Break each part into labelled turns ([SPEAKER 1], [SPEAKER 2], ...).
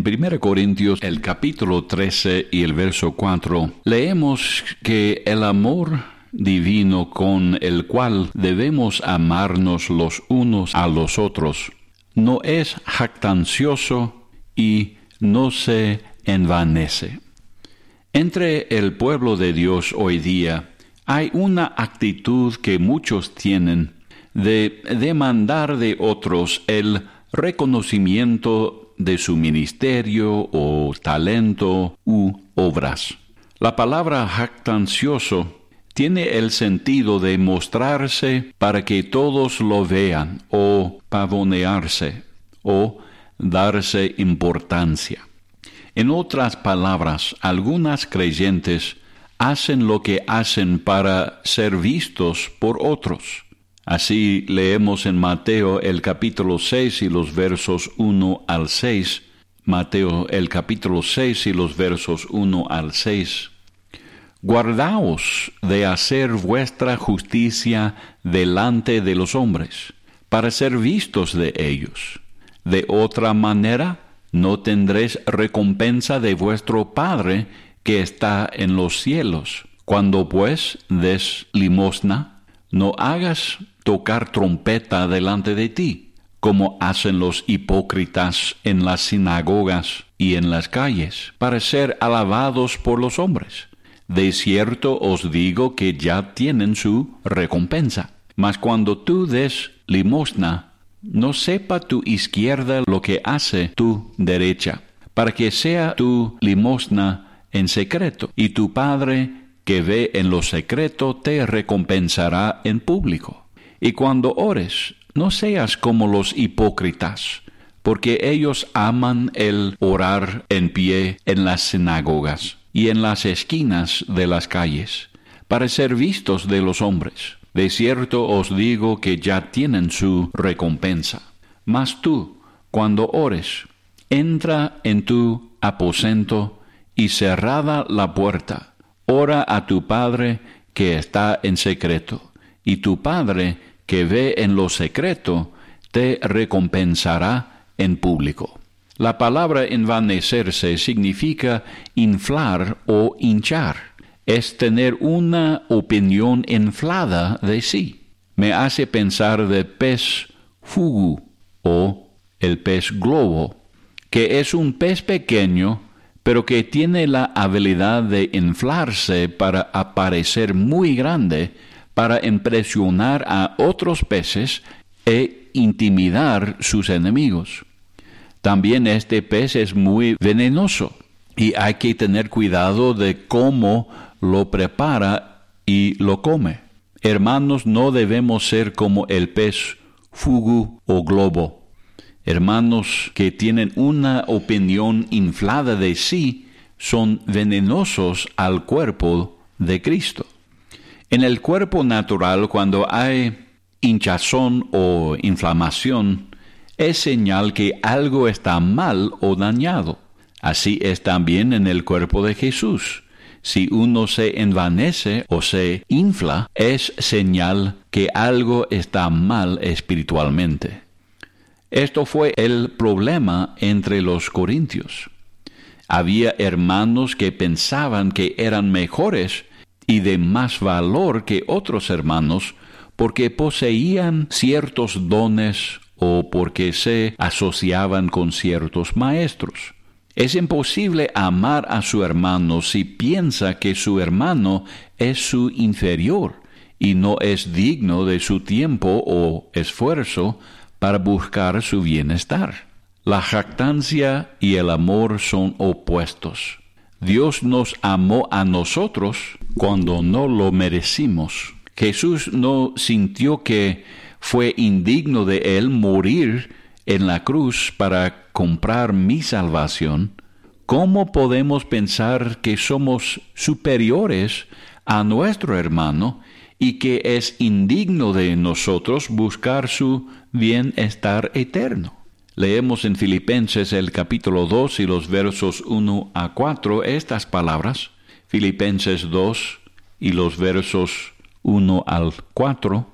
[SPEAKER 1] En 1 Corintios, el capítulo 13 y el verso 4, leemos que el amor divino con el cual debemos amarnos los unos a los otros no es jactancioso y no se envanece. Entre el pueblo de Dios hoy día hay una actitud que muchos tienen de demandar de otros el reconocimiento de su ministerio o talento u obras. La palabra jactancioso tiene el sentido de mostrarse para que todos lo vean, o pavonearse, o darse importancia. En otras palabras, algunas creyentes hacen lo que hacen para ser vistos por otros. Así leemos en Mateo el capítulo 6 y los versos 1 al 6. Mateo el capítulo 6 y los versos 1 al 6. Guardaos de hacer vuestra justicia delante de los hombres, para ser vistos de ellos. De otra manera, no tendréis recompensa de vuestro Padre que está en los cielos. Cuando pues des limosna, no hagas tocar trompeta delante de ti, como hacen los hipócritas en las sinagogas y en las calles, para ser alabados por los hombres. De cierto os digo que ya tienen su recompensa. Mas cuando tú des limosna, no sepa tu izquierda lo que hace tu derecha, para que sea tu limosna en secreto, y tu Padre que ve en lo secreto te recompensará en público. Y cuando ores, no seas como los hipócritas, porque ellos aman el orar en pie en las sinagogas y en las esquinas de las calles, para ser vistos de los hombres. De cierto os digo que ya tienen su recompensa. Mas tú, cuando ores, entra en tu aposento y cerrada la puerta, ora a tu Padre que está en secreto, y tu Padre que ve en lo secreto te recompensará en público. La palabra envanecerse significa inflar o hinchar. Es tener una opinión inflada de sí. Me hace pensar del pez fugu o el pez globo, que es un pez pequeño, pero que tiene la habilidad de inflarse para aparecer muy grande, para impresionar a otros peces e intimidar sus enemigos. También este pez es muy venenoso y hay que tener cuidado de cómo lo prepara y lo come. Hermanos, no debemos ser como el pez fugu o globo. Hermanos que tienen una opinión inflada de sí son venenosos al cuerpo de Cristo. En el cuerpo natural, cuando hay hinchazón o inflamación, es señal que algo está mal o dañado. Así es también en el cuerpo de Jesús. Si uno se envanece o se infla, es señal que algo está mal espiritualmente. Esto fue el problema entre los corintios. Había hermanos que pensaban que eran mejores y de más valor que otros hermanos porque poseían ciertos dones o porque se asociaban con ciertos maestros. Es imposible amar a su hermano si piensa que su hermano es su inferior y no es digno de su tiempo o esfuerzo para buscar su bienestar. La jactancia y el amor son opuestos. Dios nos amó a nosotros cuando no lo merecimos. Jesús no sintió que fue indigno de él morir en la cruz para comprar mi salvación. ¿Cómo podemos pensar que somos superiores a nuestro hermano y que es indigno de nosotros buscar su bienestar eterno? Leemos en Filipenses el capítulo 2 y los versos 1 a 4 estas palabras. Filipenses 2 y los versos 1 al 4.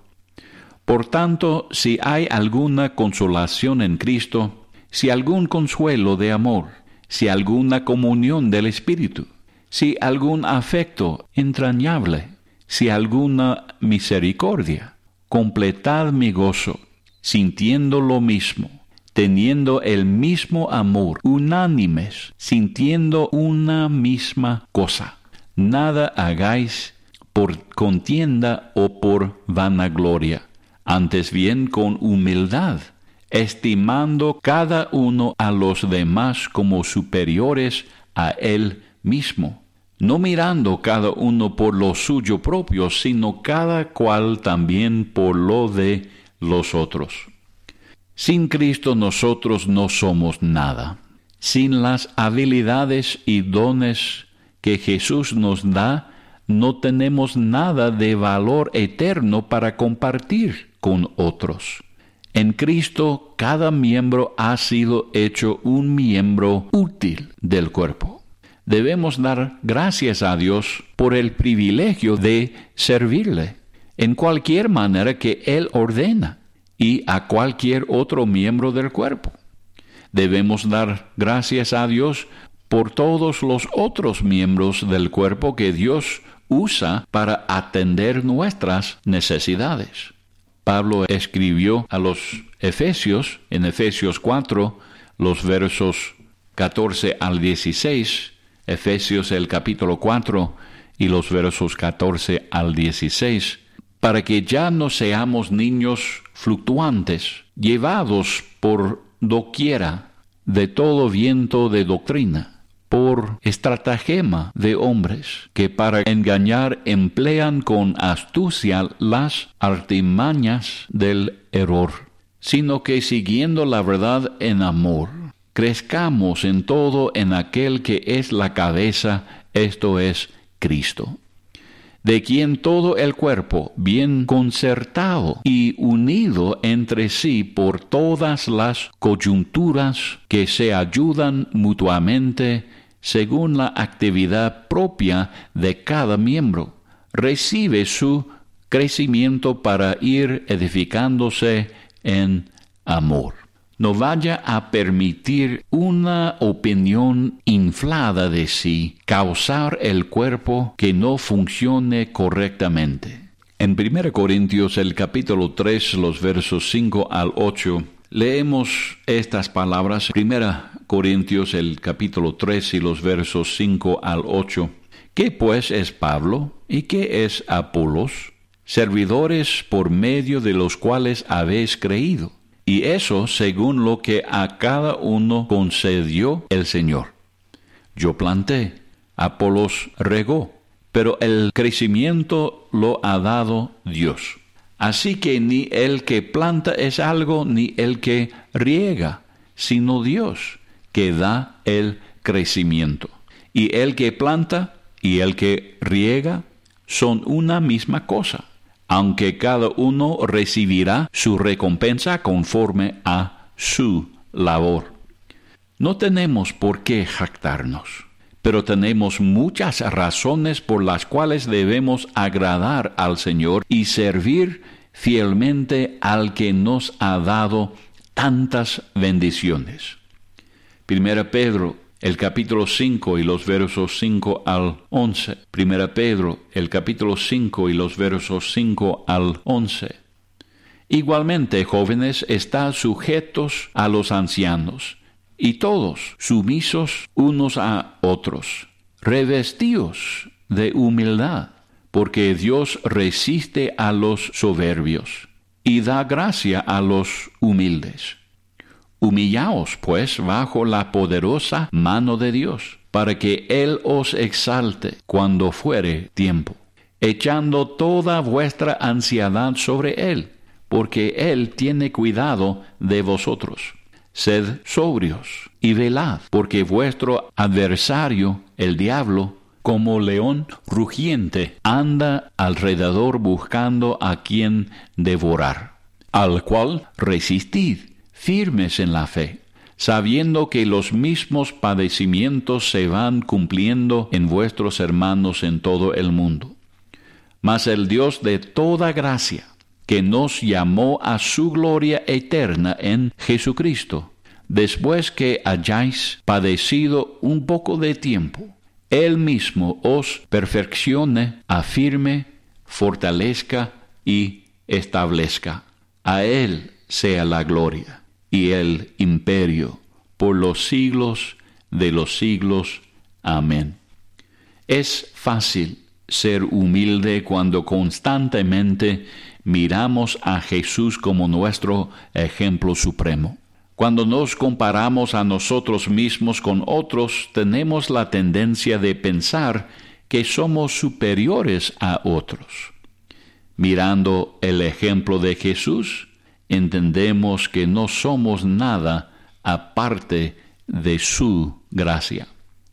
[SPEAKER 1] Por tanto, si hay alguna consolación en Cristo, si algún consuelo de amor, si alguna comunión del Espíritu, si algún afecto entrañable, si alguna misericordia. Completad mi gozo, sintiendo lo mismo, teniendo el mismo amor, unánimes, sintiendo una misma cosa. Nada hagáis por contienda o por vanagloria, antes bien con humildad, estimando cada uno a los demás como superiores a él mismo, no mirando cada uno por lo suyo propio, sino cada cual también por lo de los otros. Sin Cristo nosotros no somos nada. Sin las habilidades y dones que Jesús nos da, no tenemos nada de valor eterno para compartir con otros. En Cristo, cada miembro ha sido hecho un miembro útil del cuerpo. Debemos dar gracias a Dios por el privilegio de servirle en cualquier manera que Él ordena y a cualquier otro miembro del cuerpo. Debemos dar gracias a Dios por todos los otros miembros del cuerpo que Dios usa para atender nuestras necesidades. Pablo escribió a los Efesios, en Efesios 4, los versos 14 al 16, Efesios el capítulo 4 y los versos 14 al 16, para que ya no seamos niños fluctuantes, llevados por doquiera de todo viento de doctrina, por estratagema de hombres que para engañar emplean con astucia las artimañas del error, sino que siguiendo la verdad en amor, crezcamos en todo en aquel que es la cabeza, esto es Cristo, de quien todo el cuerpo, bien concertado y unido entre sí por todas las coyunturas que se ayudan mutuamente según la actividad propia de cada miembro, recibe su crecimiento para ir edificándose en amor. No vaya a permitir una opinión inflada de sí causar el cuerpo que no funcione correctamente. En 1 Corintios, el capítulo 3, los versos 5 al 8, leemos estas palabras. 1 Corintios, el capítulo 3 y los versos 5 al 8. ¿Qué pues es Pablo y qué es Apolos? Servidores por medio de los cuales habéis creído. Y eso según lo que a cada uno concedió el Señor. Yo planté, Apolos regó, pero el crecimiento lo ha dado Dios. Así que ni el que planta es algo, ni el que riega, sino Dios, que da el crecimiento. Y el que planta y el que riega son una misma cosa, aunque cada uno recibirá su recompensa conforme a su labor. No tenemos por qué jactarnos, pero tenemos muchas razones por las cuales debemos agradar al Señor y servir fielmente al que nos ha dado tantas bendiciones. 1 Pedro, el capítulo 5 y los versos 5 al 11. 1 Pedro, el capítulo 5 y los versos 5 al 11. Igualmente, jóvenes, estad sujetos a los ancianos, y todos sumisos unos a otros, revestidos de humildad, porque Dios resiste a los soberbios, y da gracia a los humildes. Humillaos, pues, bajo la poderosa mano de Dios, para que Él os exalte cuando fuere tiempo, echando toda vuestra ansiedad sobre Él, porque Él tiene cuidado de vosotros. Sed sobrios y velad, porque vuestro adversario, el diablo, como león rugiente, anda alrededor buscando a quien devorar, al cual resistid, firmes en la fe, sabiendo que los mismos padecimientos se van cumpliendo en vuestros hermanos en todo el mundo. Mas el Dios de toda gracia, que nos llamó a su gloria eterna en Jesucristo, después que hayáis padecido un poco de tiempo, Él mismo os perfeccione, afirme, fortalezca y establezca. A Él sea la gloria y el imperio por los siglos de los siglos. Amén. Es fácil ser humilde cuando constantemente miramos a Jesús como nuestro ejemplo supremo. Cuando nos comparamos a nosotros mismos con otros, tenemos la tendencia de pensar que somos superiores a otros. Mirando el ejemplo de Jesús, entendemos que no somos nada aparte de su gracia.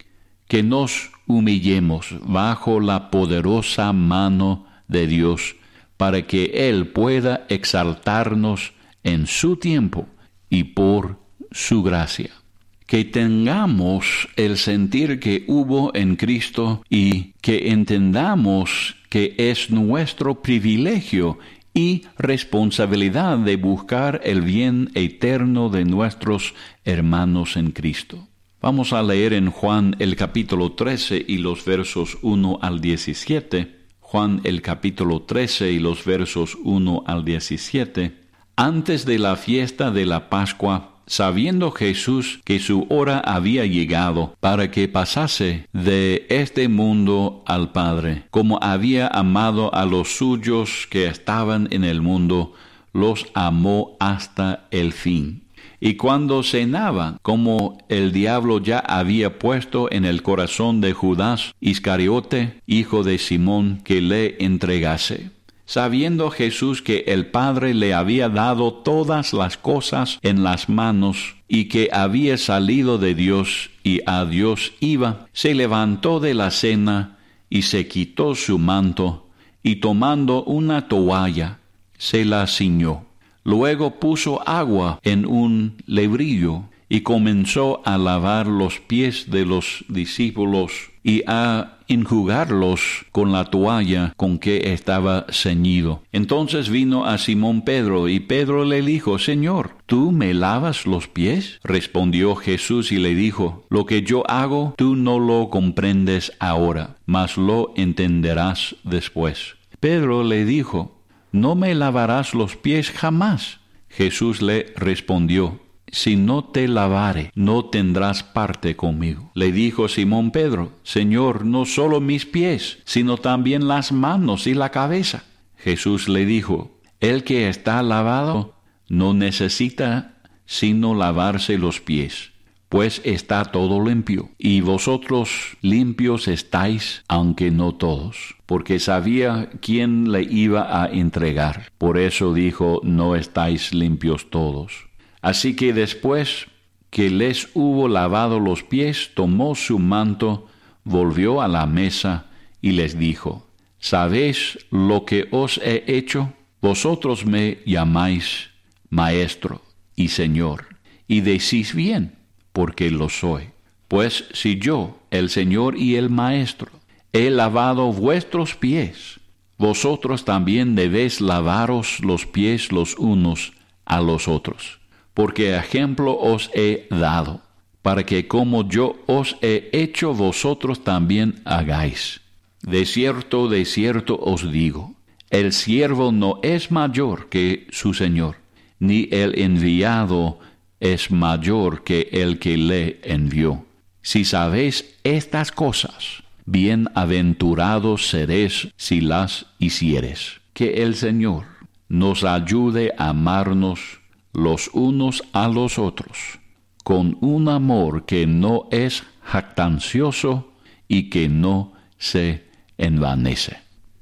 [SPEAKER 1] Que nos humillemos bajo la poderosa mano de Dios para que Él pueda exaltarnos en su tiempo y por su gracia. Que tengamos el sentir que hubo en Cristo y que entendamos que es nuestro privilegio y responsabilidad de buscar el bien eterno de nuestros hermanos en Cristo. Vamos a leer en Juan el capítulo 13 y los versos 1 al 17. Juan el capítulo 13 y los versos 1 al 17. Antes de la fiesta de la Pascua, sabiendo Jesús que su hora había llegado para que pasase de este mundo al Padre, como había amado a los suyos que estaban en el mundo, los amó hasta el fin. Y cuando cenaban, como el diablo ya había puesto en el corazón de Judas Iscariote, hijo de Simón, que le entregase. Sabiendo Jesús que el Padre le había dado todas las cosas en las manos, y que había salido de Dios y a Dios iba, se levantó de la cena, y se quitó su manto, y tomando una toalla, se la ciñó. Luego puso agua en un lebrillo, y comenzó a lavar los pies de los discípulos, y a enjugarlos con la toalla con que estaba ceñido. Entonces vino a Simón Pedro, y Pedro le dijo: Señor, ¿tú me lavas los pies? Respondió Jesús y le dijo: Lo que yo hago, tú no lo comprendes ahora, mas lo entenderás después. Pedro le dijo: ¿No me lavarás los pies jamás? Jesús le respondió: Si no te lavare, no tendrás parte conmigo. Le dijo Simón Pedro: Señor, no solo mis pies, sino también las manos y la cabeza. Jesús le dijo: El que está lavado no necesita sino lavarse los pies, pues está todo limpio. Y vosotros limpios estáis, aunque no todos. Porque sabía quién le iba a entregar. Por eso dijo: no estáis limpios todos. Así que después que les hubo lavado los pies, tomó su manto, volvió a la mesa y les dijo: ¿Sabéis lo que os he hecho? Vosotros me llamáis Maestro y Señor, y decís bien, porque lo soy. Pues si yo, el Señor y el Maestro, he lavado vuestros pies, vosotros también debéis lavaros los pies los unos a los otros. Porque ejemplo os he dado, para que como yo os he hecho, vosotros también hagáis. De cierto os digo, el siervo no es mayor que su Señor, ni el enviado es mayor que el que le envió. Si sabéis estas cosas, bienaventurados seréis si las hiciereis. Que el Señor nos ayude a amarnos los unos a los otros, con un amor que no es jactancioso y que no se envanece.